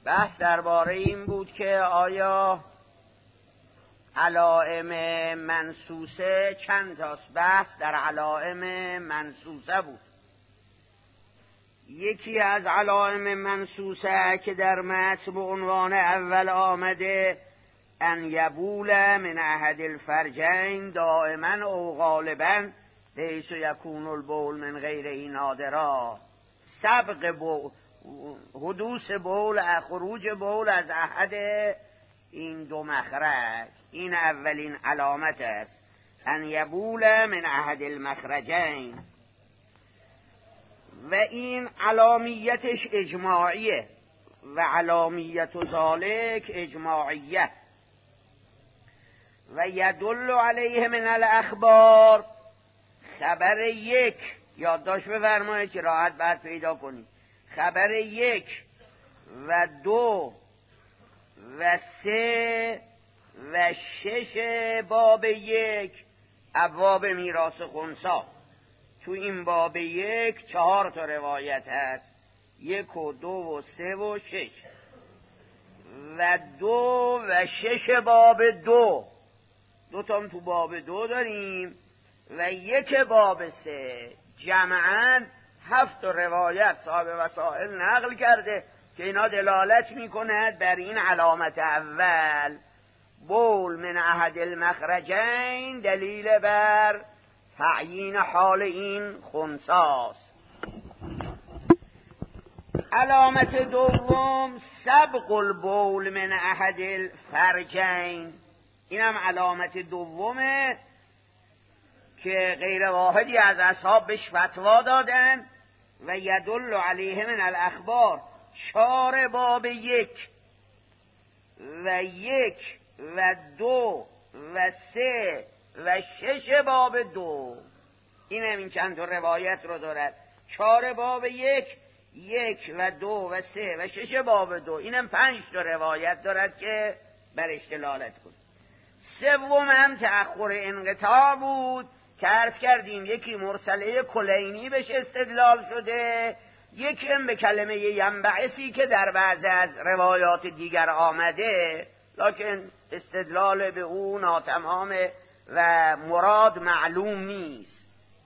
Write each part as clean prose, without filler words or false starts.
بحث درباره این بود که آیا علائم منسوسه چند تاست. بحث در علائم منسوسه بود. یکی از علائم منسوسه که در متن به عنوان اول آمده ان یبول من احد الفرجین دائما او غالبا لیس یکون البول من غیره نادرا، سبق بول، حدوث بول، خروج بول از احد این دو مخرج، این اولین علامت است. ان یبول من احد المخرجین، و این علامیتش اجماعیه و علامیت ذالک اجماعیه. و یدل علیه من الاخبار، خبر یک، یادداشت بفرمایید که راحت بعد پیدا کنید. خبر یک و دو و سه و شش باب یک، ابواب میراث خنثی. تو این باب یک 4 تا روایت هست، 1 و 2 و 3 و 6 و 2 و 6 باب 2 تا تو باب 2 داریم و 1 باب 3. جمعاً 7 تا روایت صاحب وسائل نقل کرده که اینا دلالت میکند بر این علامت اول، بول من احد المخرجین، دلیل بر تعیین حال این خنثاست. علامت دوم سبق البول من احد الفرجین، اینم علامت دومه که غیر واحدی از اصحاب بهش فتوا دادن. و یدل علیه من الاخبار، 4 باب 1 و 1 و 2 و 3 و 6 باب 2، اینم این چند تا روایت رو دارد. 4 باب 1 و 2 و 3 و 6 باب 2، اینم 5 تا روایت دارد که برش دلالت کنه. سوم هم تأخر انقطاع بود که عرض کردیم، یکی مرسله کلینی بهش استدلال شده، یکی هم به کلمه ینبعثی که در بعضی از روایات دیگر آمده، لکن استدلال به او ناتمامه و مراد معلوم نیست.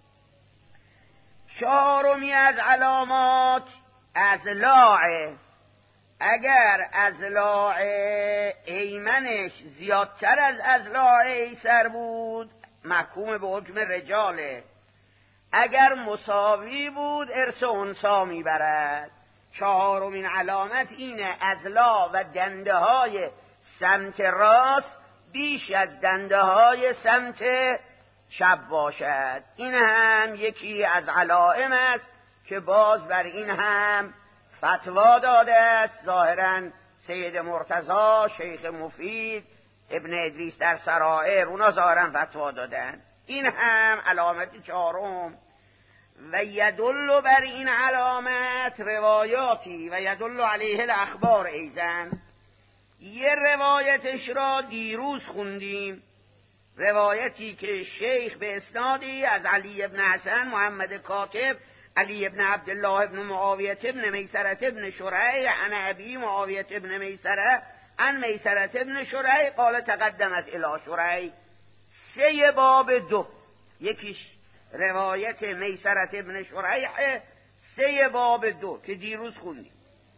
4می از علامات اضلاع، اگر اضلاع ایمنش زیادتر از اضلاع ایسر بود محکوم به حکم رجاله، اگر مساوی بود ارث انثی میبرد. 4مین علامت اینه اضلاع و دنده های سمت راست بیش از دنده های سمت چپ باشد. این هم یکی از علائم است که باز بر این هم فتوا داده است. ظاهراً سید مرتضی، شیخ مفید، ابن ادریس در سرائر، اونا ظاهراً فتوا دادن. این هم علامت 4. و یدل بر این علامت روایاتی و یدل علیه الاخبار ایزن. یه روایتش را دیروز خوندیم، روایتی که شیخ به اسنادی از علی ابن حسن محمد کاتب، علی ابن عبدالله ابن معاویه ابن میسره ابن شریح عن ابی معاویه ابن میسره عن میسره ابن شریح قال تقدمت الی شریح، 3 باب 2، یکیش روایت میسره ابن شریح 3 باب 2 که دیروز خوندیم.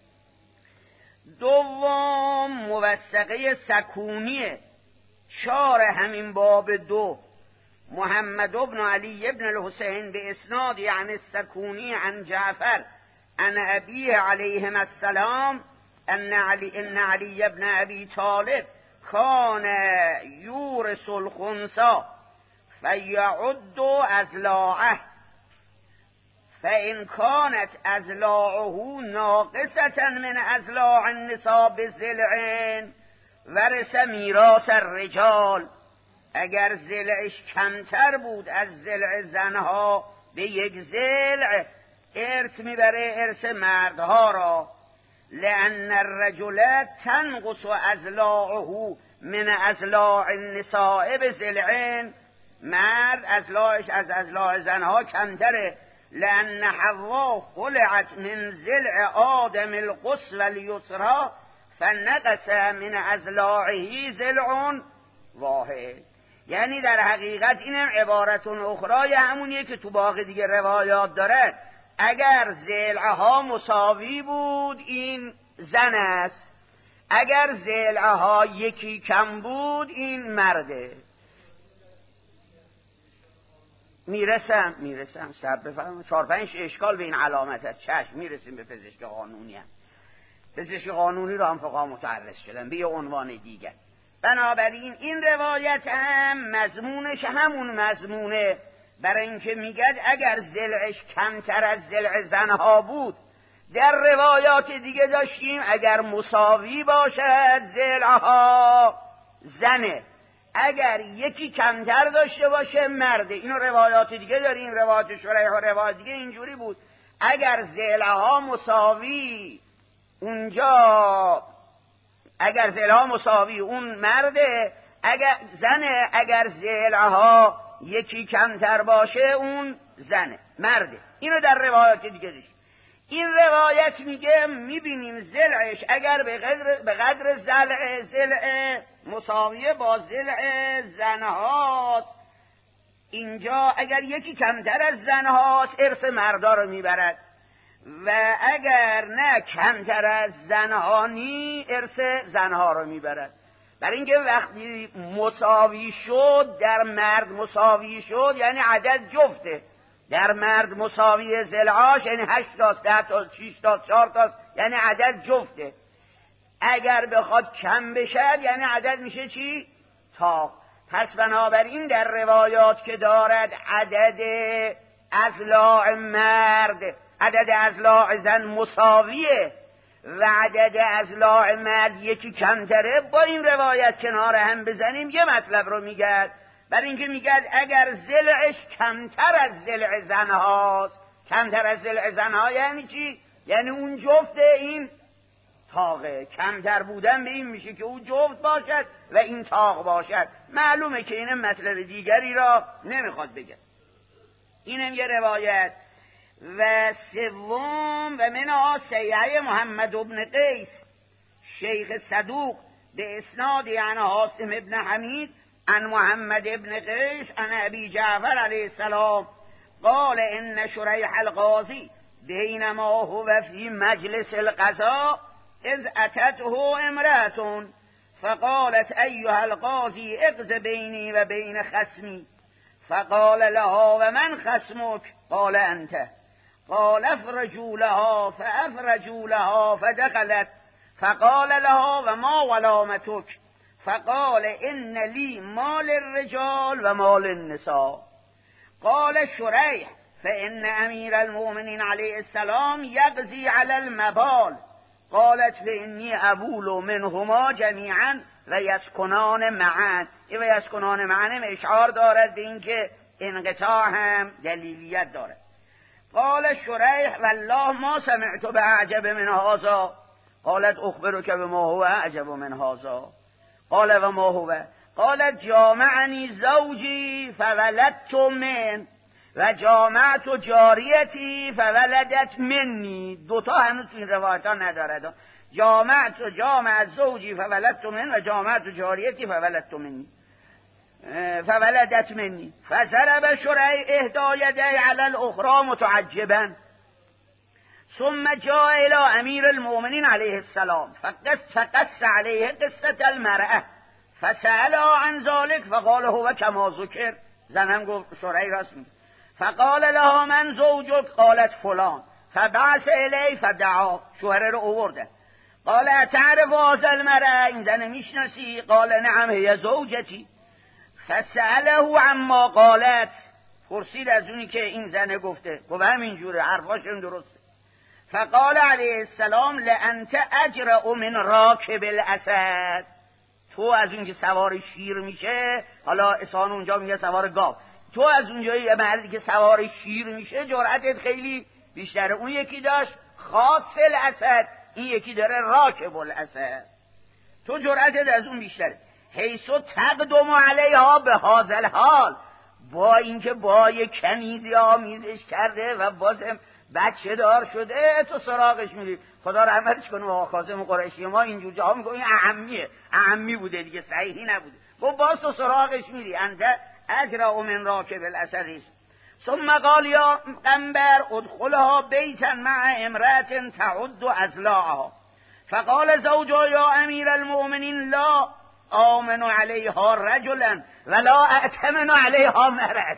دوم موثقه سکونیه، 4 همین باب 2، محمد ابن علی ابن الحسین به اسناد یعنی السکونی عن جعفر عن ابیه علیهم السلام ان علی ابن ابی طالب کان یورث الخنثی فیعد اضلاعه فان کانت اضلاعه ناقصه من اضلاع النساء بضلع ورث میراث الرجال، اگر ضلعش کمتر بود از ضلع زنها به 1 ضلع ارث میبره ارث مردها را. لأن الرجل تنقص اضلاعه من اضلاع النساء بضلعین، مرد اضلاعش از اضلاع زنها کمتره. لأن حوا خلعت من ضلع آدم القص و الیسرا فنقص من اضلاعه ضلع واحد. یعنی در حقیقت اینم عبارتون اخرای همونیه که تو باقی دیگه روایات داره. اگر ضلعها مساوی بود این زن است، اگر ضلعها یکی کم بود این مرده. میرسم سب بفرمایید. 4-5 اشکال به این علامت هست. چشم میرسیم به پزشک قانونی هم. پزشک قانونی رو هم فقها متعرض شدن به یه عنوان دیگر. بنابراین این روایت هم مضمونش همون مضمونه، برای اینکه میگد اگر ضلعش کمتر از ضلع زنها بود. در روایات دیگه داشتیم اگر مساوی باشد ضلعها زنه، اگر یکی کمتر داشته باشه مرده. اینو روایات دیگه داریم، روایات شریح و روایات دیگه اینجوری بود اگر ضلعها مساوی اونجا، اگر ضلعها مساوی اون مرده، اگر زنه، اگر ضلعها یکی کمتر باشه اون زنه مرده. اینو در روایات دیگه داشتیم. این روایت میگه میبینیم ضلعش اگر به قدر ضلع مساویه با ضلع زنهاست، اینجا اگر یکی کمتر از زنهاست ارث مردا رو میبرد و اگر نه کمتر از زنها نی ارث زنها رو میبرد. برای اینکه وقتی مساوی شد، در مرد مساوی شد یعنی عدد جفته. در مرد مساوی ضلعاش یعنی 8 تا 10 تا 6 تا 4 تا یعنی عدد جفته. اگر بخواد کم بشه یعنی عدد میشه چی؟ تاق. پس بنابراین در روایات که دارد عدد اضلاع مرد عدد اضلاع زن مساویه و عدد اضلاع مرد یکی کمتره، با این روایت کنار هم بزنیم یه مطلب رو میگد. برای اینکه میگد اگر ضلعش کمتر از ضلع زنهاست، کمتر از ضلع زنها یعنی چی؟ یعنی اون جفت این تاقه. کمتر بودن به این میشه که اون جفت باشد و این تاق باشد. معلومه که این مطلب دیگری را نمیخواد بگه. اینم یه روایت. و سوم و منها سیحه محمد بن قیس شیخ صدوق به اسناد عن عاصم ابن حمید عن محمد ابن قیس عن ابی جعفر علیه السلام قال ان شریح القاضی بینما هو فی مجلس القضاء اذ اتته امرأة فقالت ایها القاضی اقض بینی و بین خصمی فقال لها و من خصمک قال انت قال افرجوا لها فافرجوا لها فدخلت فقال لها و ما ولامتک فقال ان لی مال الرجال و مال النساء قال شریح فان امیر المؤمنین علیه السلام یقضی علی المبال قالت فانی ابول منهما جمیعا و یسکنان معا. این و یسکنان معا اشعار دارد به اینکه انقطاع هم دلیلیت دارد. قال شریح والله ما سمعت باعجب من هذا قالت اخبرك بما هو اعجب من هذا قال و ما هو قالت جامعني زوجي فولدت من و جامعت جاریتی فولدت منی. دوتا هنوز تو این روایت ها ندارد. جامع زوجی فولدت من و جامعت جاریتی فولدت منی فولدت منی فضرب شریح احدى یدیه علی الاخرى متعجبا ثم جاء الى امیر المؤمنین علیه السلام فقص علیه قصة المرأة فسألها عن ذلك فقال هو كما ذکر. زنم گفت شریح راست میگه. فقال لها من زوجك قالت فلان فبعث الی فدعا. شوهر رو آورده. قال اتعرف هذا المرأة این زن میشناسی؟ قال نعم هي زوجتی. فسأله عما قالت پرسید از اونی که این زنه گفته. گفت همینجوره حرفاشون درسته. فقال علیه السلام لانت اجرأ من راکب الاسد. تو از اون که سوار شیر میشه، حالا اسان اونجا میگه سوار گاو، تو از اونجایی یه مردی که سوار شیر میشه جرأتت خیلی بیشتره. اون یکی داشت خاص الاسد، این یکی داره راکب الاسد. تو جرأتت از اون بیشتره. حیثو تقدم علیها به هذا الحال، با اینکه با یک کنیزی آمیزش کرده و بازم بچه دار شده تو سراغش میری. خدا رحمتش کنه آقا کاظم قریشی ما اینجور جاها میگه این اعمی بوده دیگه، صحیحی نبوده. گفت باز تو سراغش میری. انت اجرا من راکب الاسد. ثم قال یا قنبر ادخلها بیتا مع امرأة تعد اضلاعها. فقال زوجها یا امیر المؤمنین لا آمن علیها رجلا ولا اتمن علیها مرأة.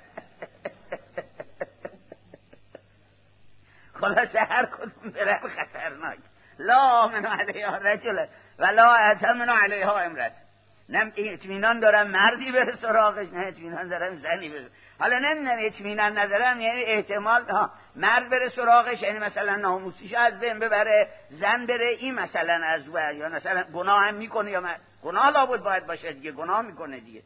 خلاصه هر کدوم بره خطرناک. لا آمن علیها رجلا ولا اتمن علیها امرأة. نه اطمینان دارم مردی بره سراغش، نه اطمینان دارم زنی بره. حالا نمیدونم اطمینان ندارم یعنی احتمال مرد بره سراغش یعنی مثلا ناموسیش از بین ببره، زن بره این مثلا از بر، یا مثلا گناه هم میکنه، یا گناه لابد باید باشه دیگه، گناه میکنه دیگه.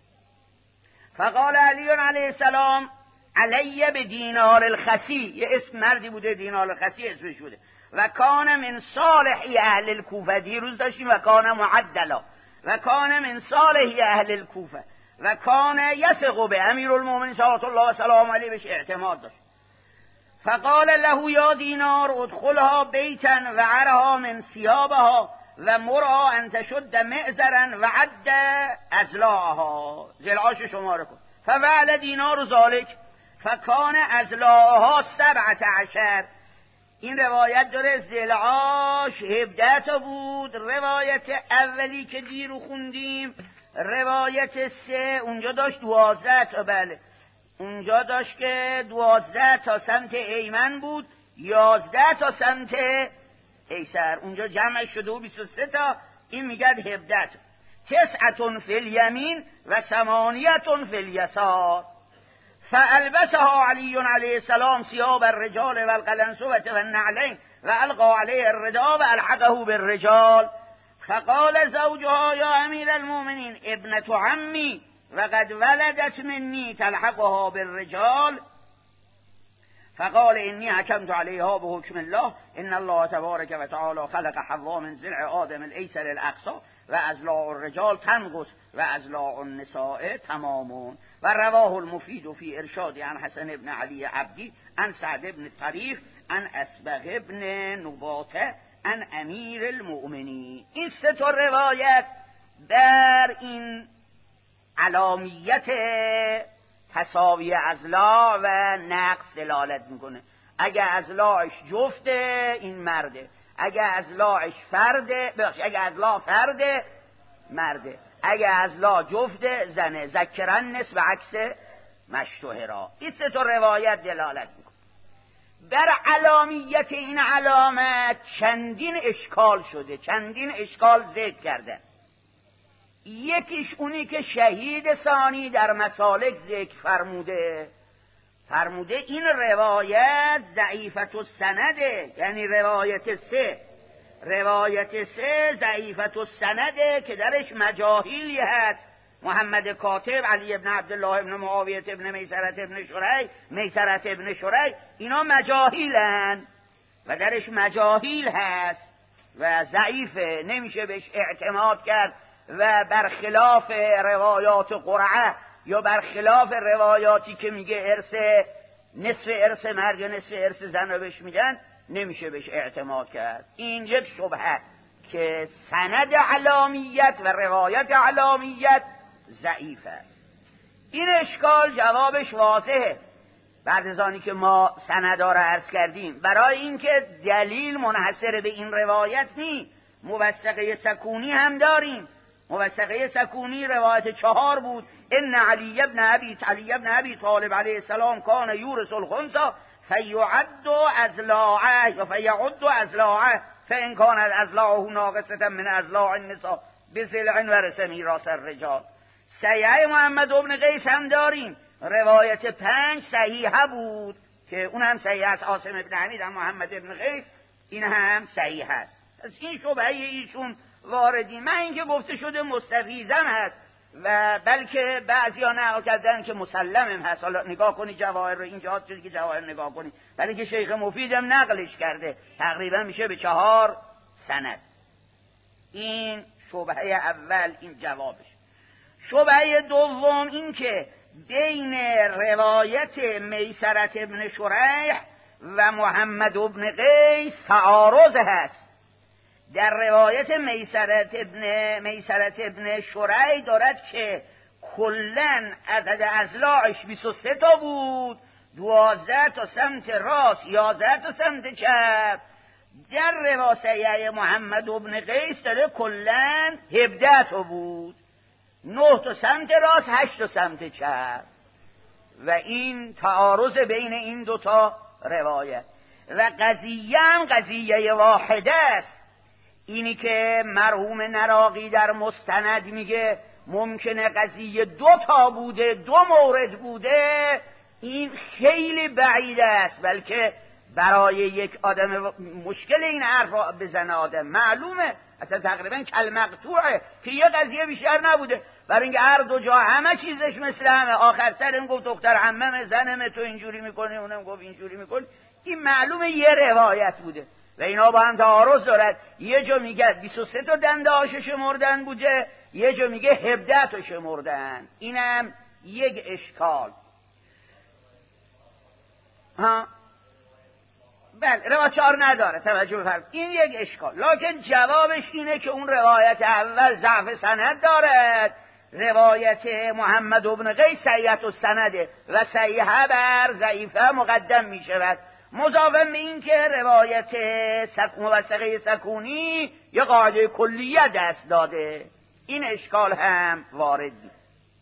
فقال علی علیه السلام علی به دینار الخسی، یه اسم مردی بوده دینار الخسی اسمش بوده. و کان من صالحی اهل الکوفه، دیروز داشتیم و کان معدلا، و کان من صالحی اهل الکوفه و کان یثق به امیر المؤمنین صلوات الله و سلام علیه، بهش اعتماد داشت. فقال له یا دینار ادخلها بیتا و عرها من ثیابها و مرها ان تشد معذرا و عد اضلاعها، ضلعاش شماره کن. ففعل دینار ذلک فکان اضلاعها 17. این روایت داره ضلعاش 17 تا بود. روایت اولی که دیرو خوندیم روایت 3 اونجا داشت 12 تا. بله اونجا داشت که 12 تا سمت ایمن بود، 11 تا سمت ایسر. اونجا جمع شده و 23 تا، این میگد 17 تا. 9 فی الیمین و 8 فی الیسار. فالبسها علی علیه السلام ثیاب الرجال و القلنسوة و النعلین و القى علیه الرداء و الحقه بالرجال. فقال زوجها یا امیر المؤمنین ابنة عمی وقد ولدت منی تلحقها بالرجال. فقال انی حکمت علیها بحکم الله ان الله تبارک و تعالی خلق حوا من ضلع آدم الایسر الاقصی و اضلاع الرجال تنقص و اضلاع النساء تمامون. و رواه المفید فی ارشاد عن حسن ابن علی عبدی عن سعد ابن طریف عن اسبغ ابن نباته عن امیر المؤمنین. این 3 تا روایت در این علامیت تساوی اضلاع و نقص دلالت میکنه. اگه اضلاعش جفته این مرده، اگه اضلاعش فرده، اگه اضلاع فرده مرده، اگه اضلاع جفته زنه. ذکرن نسب عکس مشتهرا. این 3 تا روایت دلالت میکنه. در علامیت این علامت چندین اشکال شده، چندین اشکال ذکر کرده. یکیش اونی که شهید ثانی در مسالک ذکر فرموده این روایت ضعیفت السنده، یعنی روایت 3 ضعیفت السنده که درش مجاهیلی هست. محمد کاتب، علی ابن عبدالله ابن معاویه ابن میسرت ابن شریح اینا مجاهیلن و درش مجاهیل هست و ضعیفه، نمیشه بهش اعتماد کرد. و برخلاف روایات قرعه یا برخلاف روایاتی که میگه نصف ارث مرد یا نصف ارث زن رو بهش میدن، نمیشه بهش اعتماد کرد. این یک شبهه که سند علامیت و روایت علامیت ضعیف است. این اشکال جوابش واضحه بعد از آنی که ما سندا را عرض کردیم. برای اینکه دلیل منحصر به این روایت نیست، موثقه سکونی هم داریم. موثقه سکونی روایت 4 بود. ان علی ابن ابی طالب علیه السلام کان یورث الخنثی فیعد اضلاعه و فیعد اضلاعه فان کانت اضلاعه ناقصه من اضلاع النساء بضلع ورث میراث الرجال. صحیح محمد ابن قیس هم داریم، روایت 5 صحیحه بود که اون هم صحیح است. عاصم ابن حمید هم محمد ابن قیس این هم صحیح است. از این شبهه ایشون واردی. من اینکه گفته شده مستفیضم هست و بلکه بعضیا نقل کردن که مسلمم هست. حالا نگاه کنی جواهر رو، اینجا چیزی که جواهر نگاه کنی، ولی که شیخ مفیدم نقلش کرده، تقریبا میشه به 4 سند. این شبهه اول، این جوابش. شبهه دوم این که بین روایت میسرت ابن شریح و محمد ابن قیس تعارض هست. در روایت میسرت ابن شریح دارد که کلن عدد اضلاعش 23 تا بود، 12 تا سمت راست، 11 تا سمت چپ. در روایت محمد ابن قیس داره کلن 17 تا بود، 9 تا سمت راست، 8 تا سمت چپ. و این تعارض بین این دوتا روایت. و قضیه هم قضیه واحده است. اینی که مرحوم نراقی در مستند میگه ممکنه قضیه 2 تا بوده، 2 مورد بوده، این خیلی بعید است. بلکه برای یک آدم مشکل این حرف را بزنه آدم، معلومه اصلا تقریبا کلمقطوعه که یه قضیه بیشتر نبوده، برای اینکه هر دو جا همه چیزش مثل همه. آخر سر این گفت دختر عمم زنم، تو اینجوری میکنی، اونم گفت اینجوری میکنی. این معلومه یه روایت بوده و اینا با هم تعارض دارد. یه جا میگه 23 تا دنده هاشو شمردن بوده، یه جا میگه 17 تا شمردن. اینم یک اشکال. بله، روایت 4 نداره، توجه بفرمایید، این یک اشکال. لکن جوابش اینه که اون روایت اول ضعف سند دارد. روایت محمد ابن قیس صحیحه السنده و صحیحه بر ضعیفه مقدم می شود. مضافاً به این که روایت موثقه سکونی یه قاعده کلیه دست داده، این اشکال هم وارد نیست.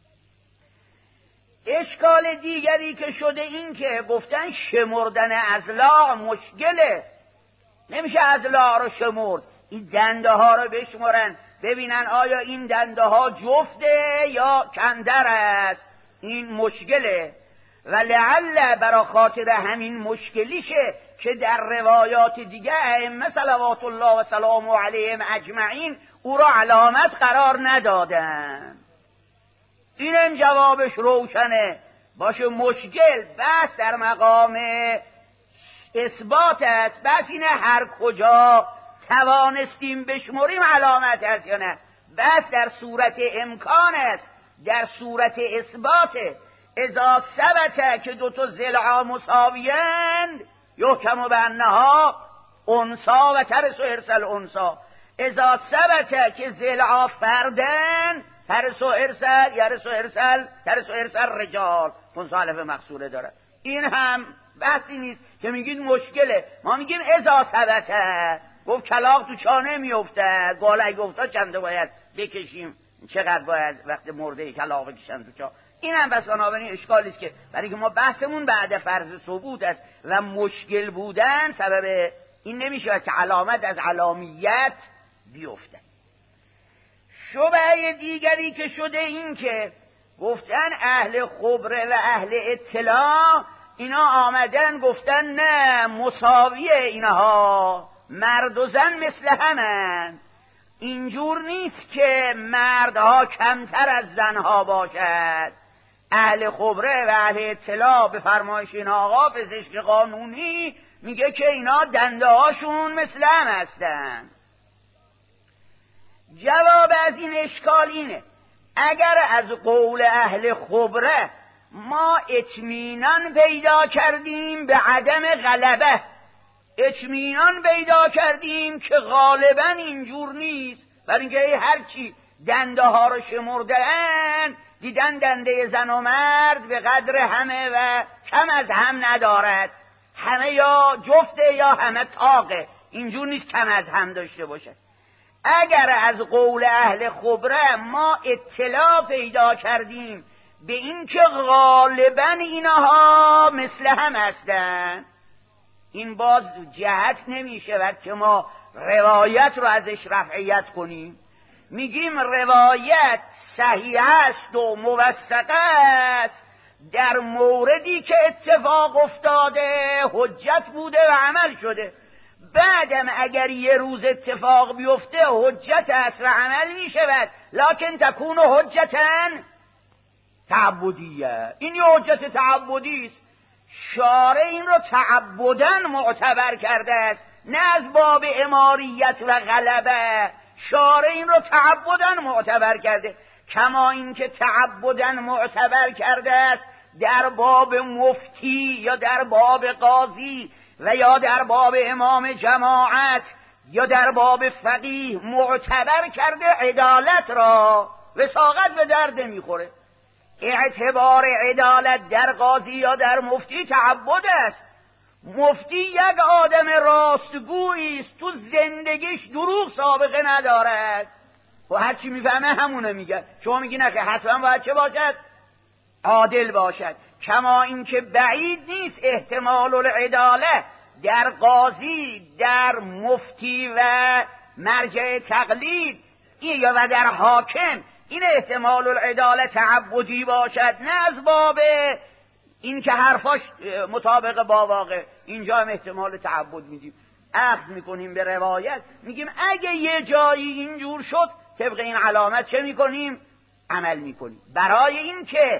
اشکال دیگری که شده این که گفتن شمردن اضلاع مشکله، نمیشه اضلاع رو شمرد. این دنده ها رو بشمرن ببینن آیا این دنده ها جفته یا کندر است، این مشکله. و لعل برا خاطر همین مشکلیشه که در روایات دیگه ائمه صلوات الله و سلامه علیهم اجمعین او را علامت قرار ندادن. اینم جوابش روشنه باشه. مشکل بس در مقام اثبات است، بس اینه هر کجا توانستیم بشمریم علامت است یا نه. بس در صورت امکان است، در صورت اثبات. اذا ثبت که 2 تا ضلع مساویند یحکم بانها انثا و ترث ارث الانثا. اذا ثبت که ضلع فردن ترث ارثل یرث ارثل ترث ارثل رجال، منصالف مقصوره داره. این هم بحثی نیست که میگید مشکله. ما میگیم اذا ثبت، گفت کلاغ تو چانه میفته، گالک افتاد چنده باید بکشیم، چقدر باید وقت مرده کلاغ بکشن تو چاه. این هم بس بنابراین اشکالی است که برای که ما بحثمون بعد فرض ثبوت است و مشکل بودن سبب این نمیشه که علامت از علامیت بیفته. شبهه دیگری که شده این که گفتن اهل خبره و اهل اطلاع اینا آمدن گفتن نه مساویه، اینها مرد و زن مثل همن، اینجور نیست که مردها کمتر از زنها باشد. اهل خبره و اهل اطلاع به فرمایش این آقا پزشک قانونی میگه که اینا دنده هاشون مثل هم هستن. جواب از این اشکال اینه اگر از قول اهل خبره ما اطمینان پیدا کردیم به عدم غلبه، اطمینان پیدا کردیم که غالبا اینجور نیست، برای اینکه هرچی دنده ها رو شمردن دیدن دنده زن و مرد به قدر همه و کم از هم ندارد، همه یا جفته یا همه طاقه، اینجور نیست کم از هم داشته باشه. اگر از قول اهل خبره ما اطلاع پیدا کردیم به این که غالبا اینها مثل هم هستن، این باز جهت نمی شود که ما روایت رو ازش رفعیت کنیم. میگیم روایت صحیح است و موثقه است در موردی که اتفاق افتاده، حجت بوده و عمل شده. بعدم اگر یه روز اتفاق بیفته حجت است و عمل می شود، لکن تکون حجتاً تعبدیه. این یه حجت تعبدی است. شارع این رو تعبداً معتبر کرده است، نه از باب اماریت و غلبه. شارع این رو تعبداً معتبر کرده، کما این که تعبداً معتبر کرده است در باب مفتی یا در باب قاضی و یا در باب امام جماعت یا در باب فقیه معتبر کرده عدالت را، وثاقت به درد میخوره. اعتبار عدالت در قاضی یا در مفتی تعبد است. مفتی یک آدم راستگویی است، تو زندگیش دروغ سابقه ندارد و هر چی میفهمه همونه میگه. شما میگی نه که حتما باید چه باشد؟ عادل باشد. کما اینکه بعید نیست احتمال العداله در قاضی، در مفتی و مرجع تقلید یا و در حاکم این احتمال العداله تعبدی باشد، نه از باب این که حرفاش مطابق با واقع. اینجا هم احتمال تعبد میدیم، اخذ میکنیم به روایت، میگیم اگه یه جایی اینجور شد طبق این علامت چه میکنیم؟ عمل میکنیم. برای این که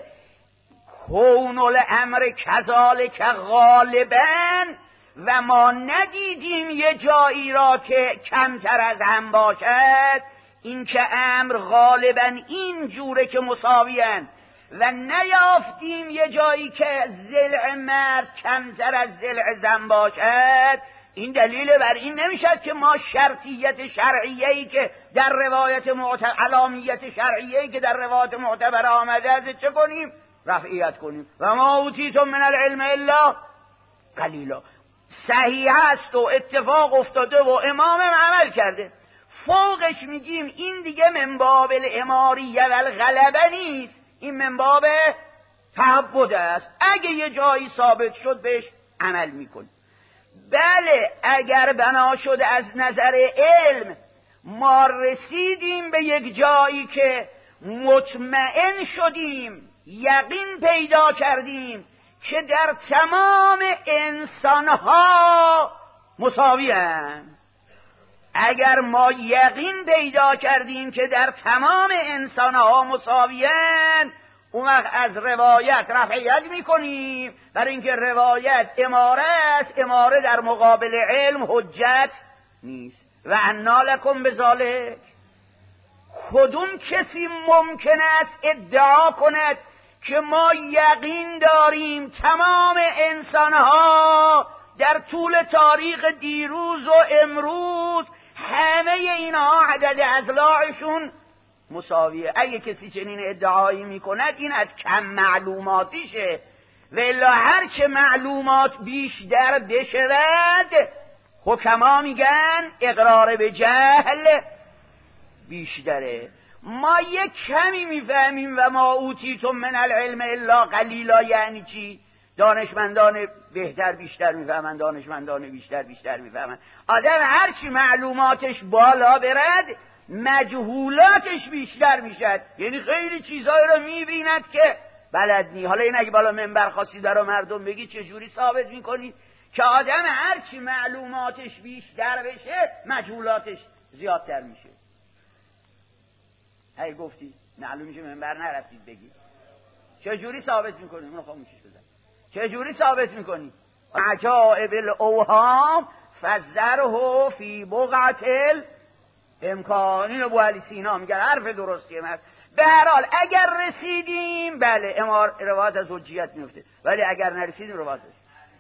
کون الامر کذالک غالبا و ما ندیدیم یه جایی را که کمتر از هم باشد، این که امر غالبا این جوره که مساویان و نیافتیم یه جایی که ضلع مرد کمتر از ضلع زن باشد، این دلیل بر این نمیشد که ما شرطیت شرعیه‌ای که در روایت علامیت شرعیه‌ای که در روایت معتبر آمده از چه کنیم؟ رفعیت کنیم. و ما اوتیتم من العلم الا قلیلا. صحیح است و اتفاق افتاده و امامم عمل کرده. فوقش میگیم این دیگه من باب الاماریه و الغلبه نیست، این من باب تعبد است. اگه یه جایی ثابت شد بهش عمل میکنیم. بله اگر بنا شد از نظر علم ما رسیدیم به یک جایی که مطمئن شدیم، یقین پیدا کردیم که در تمام انسانها مساوی‌اند، اگر ما یقین پیدا کردیم که در تمام انسانها مساوی‌اند، اون وقت از روایت رفعیت میکنیم، برای اینکه روایت اماره است. اماره در مقابل علم حجت نیست. و انا لکم بذالک. کدوم کسی ممکن است ادعا کند که ما یقین داریم تمام انسانها در طول تاریخ دیروز و امروز همه اینها عدد اضلاعشون مساویه؟ اگه کسی چنین ادعایی میکند این از کم معلوماتیشه. و الا هر چه معلومات بیشتر بشود حکما میگن اقرار به جهل بیشتره. ما یک کمی میفهمیم و ما اوتیتم من العلم الا قلیلا یعنی چی؟ دانشمندان بهتر بیشتر میفهمن، دانشمندان بیشتر میفهمن. آدم هرچی معلوماتش بالا برد مجهولاتش بیشتر میشد، یعنی خیلی چیزایی رو میبیند که بلد نی. حالا این اگه بالا منبر خاصی در مردم بگی چجوری ثابت میکنی که آدم هرچی معلوماتش بیشتر بشه مجهولاتش زیادتر میشه؟ هی گفتی معلوم میشه منبر نرفتید بگی چجوری ثابت میکنی؟ اونو خاموشش بزن. چجوری ثابت میکنی؟ عجائب الاوهام فذره فی بقعة الامکان. ابو علی سینا میگه حرف درستیه. به هر حال اگر رسیدیم بله روایت از حجیت میفته، ولی اگر نرسیدیم روایت است.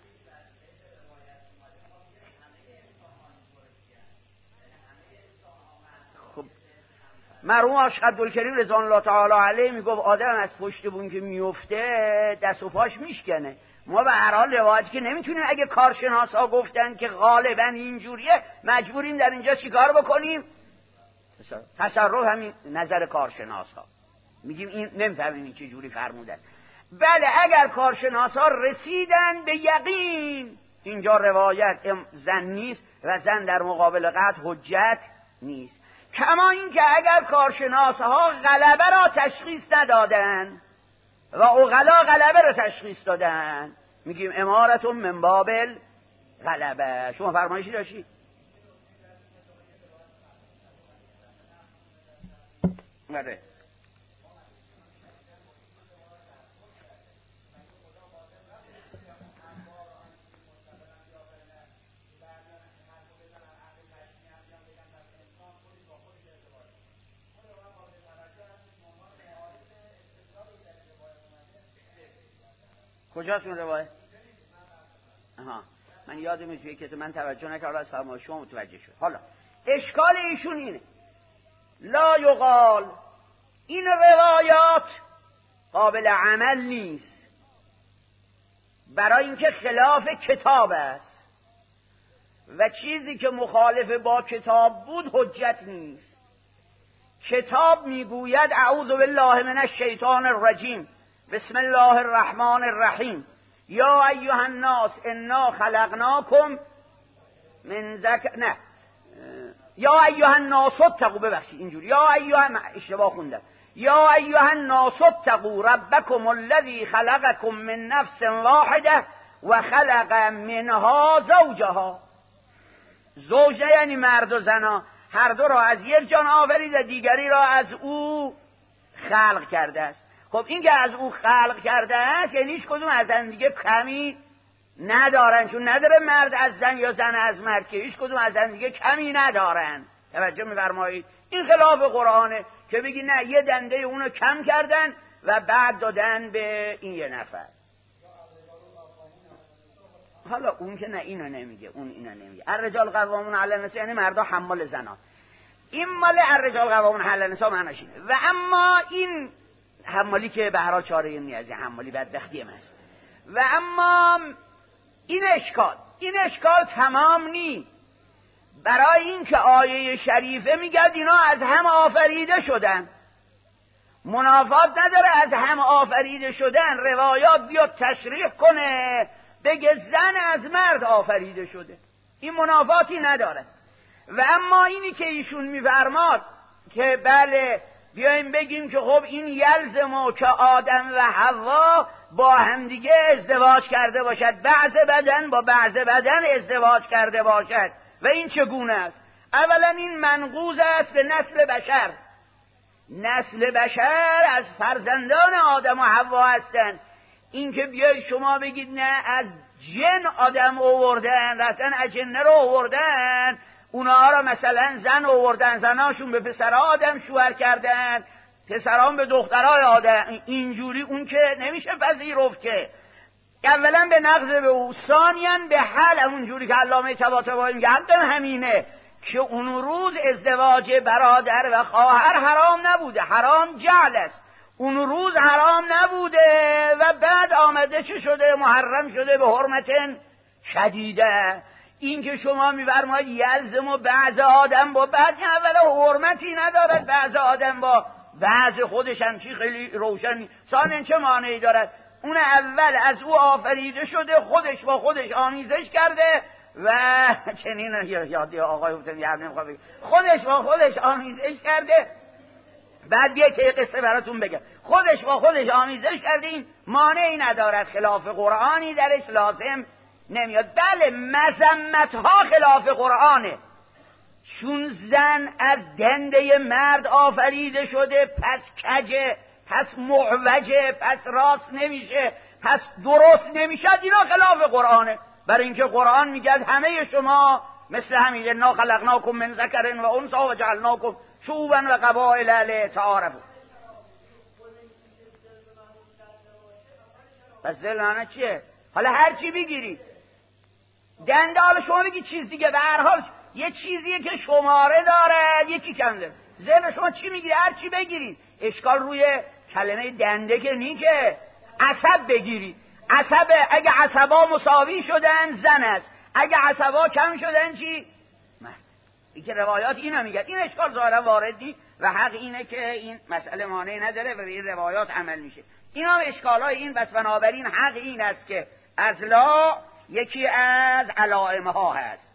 خب مرحوم آقا عبدالکریم رضوان الله تعالی علیه میگفت آدم از پشت بون که میفته دست و پاش میشکنه. ما به هر حال روایتی که نمیتونیم، اگه کارشناسا گفتن که غالبا اینجوریه مجبوریم در اینجا چیکار بکنیم؟ تصرف همین نظر کارشناسا. میگیم این نمیفهمیم این چه جوری فرمودن. بله اگر کارشناسا رسیدن به یقین اینجا روایت زن نیست و زن در مقابل قطع حجت نیست. کما این که اگر کارشناسها غلبه را تشخیص ندادن و عقلا غلبه را تشخیص دادن، میگیم امارتون من باب غلبه. شما فرمایشی داشتید؟ بله کجاست اون روایت؟ آها من یادم توی کتاب من توجه نکردم، از فرمایش شما متوجه شد. حالا اشکال ایشون اینه لا یقال، این روایات قابل عمل نیست برای اینکه خلاف کتاب است و چیزی که مخالف با کتاب بود حجت نیست. کتاب میگوید اعوذ بالله من الشیطان الرجیم بسم الله الرحمن الرحیم یا ایها الناس انا خلقناکم من ذکر نه یا ایها الناس اتقوا، ببخشید اینجوری یا ایها، اشتباه خوندم، یا ایها الناس اتقوا ربکم الذی خلقکم من نفس واحده و خلق منها زوجها. زوج یعنی مرد و زنا، هر دو را از یک جان آفرید و دیگری را از او خلق کرده است. خب این که از او خلق کرده است یعنی هیچ کدوم از هم دیگه کمی ندارن، چون نداره مرد از زن یا زن از مرد، که هیچ کدوم از هم دیگه کمی ندارن. توجه می‌فرمایید؟ این خلاف قرآنه که بگی نه یه دنده اونو کم کردن و بعد دادن به این یه نفر. حالا اون که نه اینو نمیگه، اون اینو نمیگه. الرجال قوامون علی النساء یعنی مردا حمال زنا. این مال الرجال قوامون علی النساء معناش اینه. و اما این حمالی که به هر حال چاره نیازی، حمالی بدبختی است. و اما این اشکال تمام نی، برای اینکه آیه شریفه میگه اینا از هم آفریده شدن. منافات نداره از هم آفریده شدن، روایات بیاد تشریح کنه بگه زن از مرد آفریده شده، این منافاتی نداره. و اما اینی که ایشون میفرماد که بله بیایم بگیم که خب این یلزمه که آدم و حوا با همدیگه ازدواج کرده باشد، بعض بدن با بعض بدن ازدواج کرده باشد، و این چگونه است؟ اولا این منقوض است به نسل بشر. نسل بشر از فرزندان آدم و حوا هستند. این که بیای شما بگید نه از جن آدم آوردن، رفتن اجنه رو آوردن، اونها را مثلا زن آوردن، زناشون به پسرها آدم شوهر کردن، پسران به دخترای آدم، اینجوری اون که نمیشه پذیرفت که. اولا به نقض به او، ثانیاً به حل، اونجوری که علامه طباطبایی میگه همینه که اون روز ازدواج برادر و خواهر حرام نبوده، حرام جعل است. اون روز حرام نبوده و بعد آمده چه شده؟ محرم شده به حرمت شدیده. این که شما می‌فرمایید یلزم و بعض آدم با بعض، اولا حرمتی ندارد بعض آدم با بعض، خودش هم چی خیلی روشن. ثانیاً چه مانعی دارد؟ اون اول از او آفریده شده، خودش با خودش آمیزش کرده و چنین یادی آقای حسین یاد نمیخواد بگه، خودش با خودش آمیزش کرده. بعد یه قصه براتون بگم، خودش با خودش آمیزش کرده، این مانعی ندارد، خلاف قرآنی درش لازم نمیاد. بله مذمت ها خلاف قرآنه، چون زن از دنده مرد آفریده شده، پس کجه، پس معوجه، پس راست نمیشه، پس درست نمیشه، اینا خلاف قرآنه. برای اینکه قرآن میگه همه شما مثل همین انا خلقناکم من ذکر و انثی و جعلناکم شعوبا و قبائل لتعارفوا. پس دلانه چیه؟ حالا هر چی بگیری دنده، حالا شما بگی چیز دیگه، به هر حال یه چیزیه که شماره داره یکی کم داره. ذهن شما چی میگیری؟ هر چی بگیرید. اشکال روی کلمه دنده که نی، که عصب بگیرید. عصب اگه عصبا مساوی شدن زن است، اگه عصبا کم شدن چی؟ مرد. این که روایات اینا میگن، این اشکال ظاهرا وارد نی و حق اینه که این مسئله مانع نداره و به این روایات عمل میشه. اینا اشکالای این، بس بنابراین حق این است که ازلا یکی از علائم ها هست.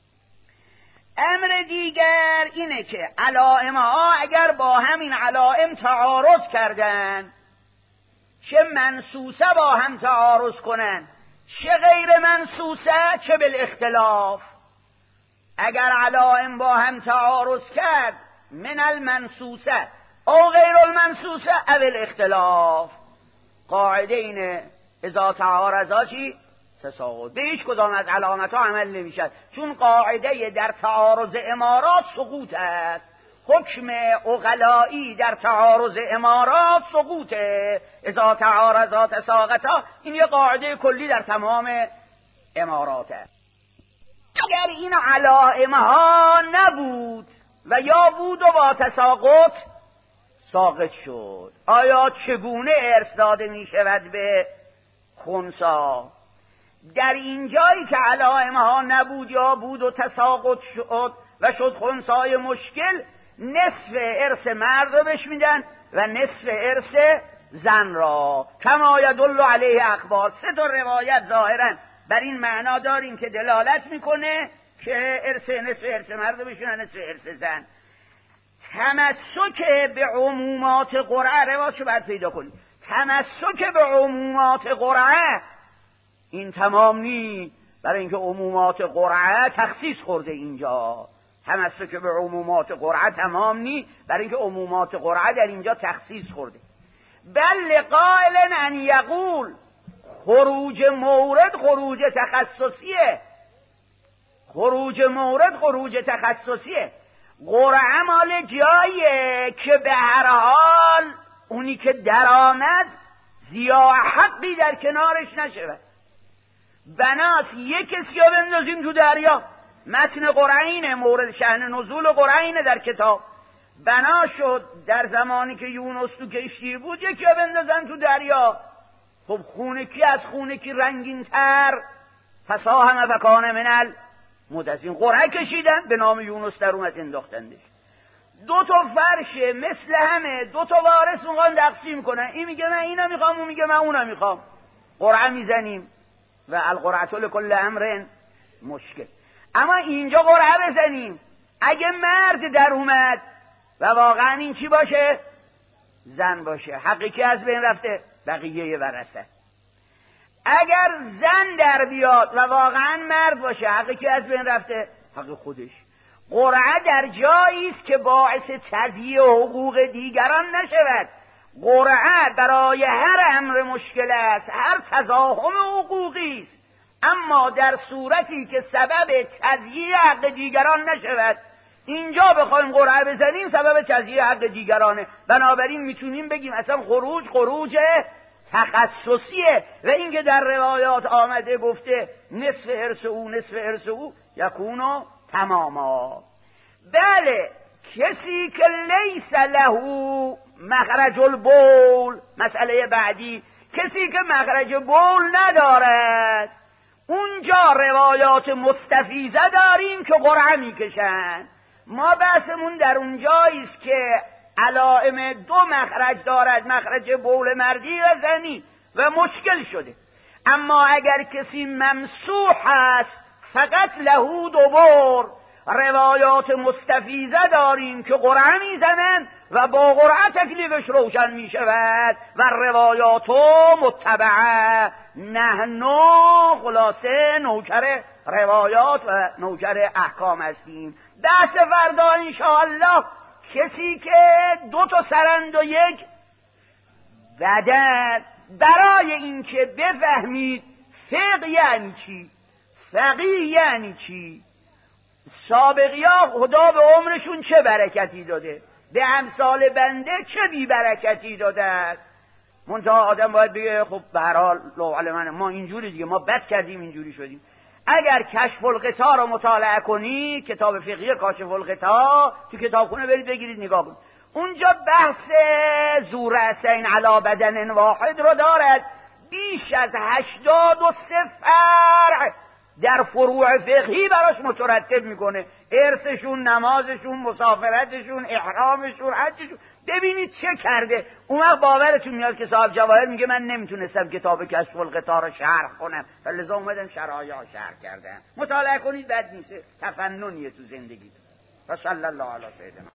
امر دیگر اینه که علائم ها اگر با همین علائم تعارض کردن، چه منسوسه با هم تعارض کنن، چه غیر منسوسه، چه بالاختلاف، اگر علائم با هم تعارض کرد من المنسوسه او غیر المنسوسه او الاختلاف، قاعده اینه اذا تعارضا چی؟ تساقط. به هیچ کدام از علامت ها عمل نمیشد، چون قاعده در تعارض امارات سقوط است. حکم عقلایی در تعارض امارات سقوطه، اذا تعارضا تساقطا، این یه قاعده کلی در تمام امارات است. اگر این علائم ها نبود و یا بود و با تساقط ساقط شد، آیا چگونه ارث داده می شود به خنثی؟ در این جایی که علائم ها نبود یا بود و تساقط شد و شد خنثی مشکل، نصف ارث مرد رو بهش میدن و نصف ارث زن را، کما یدل علیه اخبار. 3 تا روایت ظاهرا بر این معنا داریم که دلالت میکنه که نصف ارث مرد رو بشونن نصف ارث زن. تمسک به عمومات قرعه، روایتشو باید پیدا کنید، تمسک به عمومات قرعه این تمام نی، برای اینکه عمومات قرعه تخصیص خورده اینجا. تمسک به عمومات قرعه تمام نی، برای اینکه عمومات قرعه در اینجا تخصیص خورده. بل قائل ان یقول خروج مورد خروج تخصصیه، خروج مورد خروج تخصصیه. قرعه مال جاییه که به هر حال اونی که در آمد زیا حقی در کنارش نشود. بناس یک کسی رو بندازیم تو دریا، متن قرعه اینه، مورد شأن نزول قرعه اینه در کتاب. بنا شد در زمانی که یونس تو کشتی بود یکی رو بندازن تو دریا، خب خون کی از خون کی رنگین تر؟ فساهم فکان من المدحضین. قرعه کشیدن، به نام یونس در اومد، انداختندش. 2 تا فرشه مثل همه، 2 تا وارث اونقا تقسیم کنن، این میگه من اینو میخوام، اون میگه من اونو میخوام. قرعه میزنیم و القرعه لکل امر مشکل. اما اینجا قرعه بزنیم، اگه مرد در اومد و واقعا این چی باشه؟ زن باشه، حقی که از بین رفته؟ بقیه ورثه. اگر زن در بیاد و واقعا مرد باشه، حقی که از بین رفته؟ حق خودش. قرعه در جایی است که باعث تضییع حقوق دیگران نشود. قرعه برای هر امر مشکل است، هر تزاحم حقوقی است، اما در صورتی که سبب تضییع حق دیگران نشود. اینجا بخوایم قرعه بزنیم سبب تضییع حق دیگرانه، بنابراین میتونیم بگیم اصلا خروج تخصصیه. و اینکه در روایات آمده گفته نصف ارث او نصف ارث او یکونو تماما. بله، کسی که لیس له مخرج البول، مسئله بعدی، کسی که مخرج بول ندارد، اونجا روایات مستفیضه داریم که قرعه میکشن. ما بحثمون در اونجاییست که علائم 2 مخرج دارد، مخرج بول مردی و زنی، و مشکل شده. اما اگر کسی ممسوح است فقط له دبر، روایات مستفیضه داریم که قرعه میزنن و با قرعه تکلیفش روشن میشود و روایات متبعه. نحنو خلاصه نوکر روایات و نوکر احکام هستیم. بحث فردا انشاءالله کسی که 2 تا سرند و 1 بدن، برای اینکه بفهمید فقه یعنی چی، فقیه یعنی چی، سابقی ها خدا به عمرشون چه برکتی داده، به امثال بنده چه بی برکتی داده است. منتها آدم باید بگه خب به هر حال ما اینجوری دیگه، ما بد کردیم اینجوری شدیم. اگر کشف الغطا رو مطالعه کنی، کتاب فقهی کاشف الغطا تو کتابخونه برید بگیرید نگاه کنید، اونجا بحث ذورأسین علی بدن واحد رو دارد. بیش از 83 فرع در فروع فقهی براش مترتب میکنه، ارثشون، نمازشون، مسافرتشون، احرامشون، حجشون. ببینید چه کرده. اون وقت باورتون میاد که صاحب جواهر میگه من نمیتونستم کتاب کشف الغطا رو شرح کنم، لذا اومدم شرایع شرح کردم. مطالعه کنید، بد نیست، تفننیه تو زندگی. و صلی الله علی سیدنا.